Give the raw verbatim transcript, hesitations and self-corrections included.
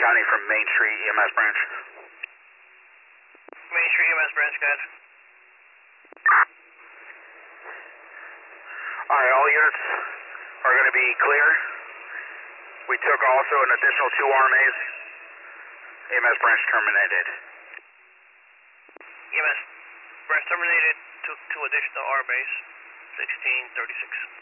County from Main Street E M S branch. Main Street E M S branch, guys. Alright, all units are going to be clear. We took also an additional two R M As. E M S branch terminated. E M S branch terminated, two, two additional R M As, sixteen thirty-six.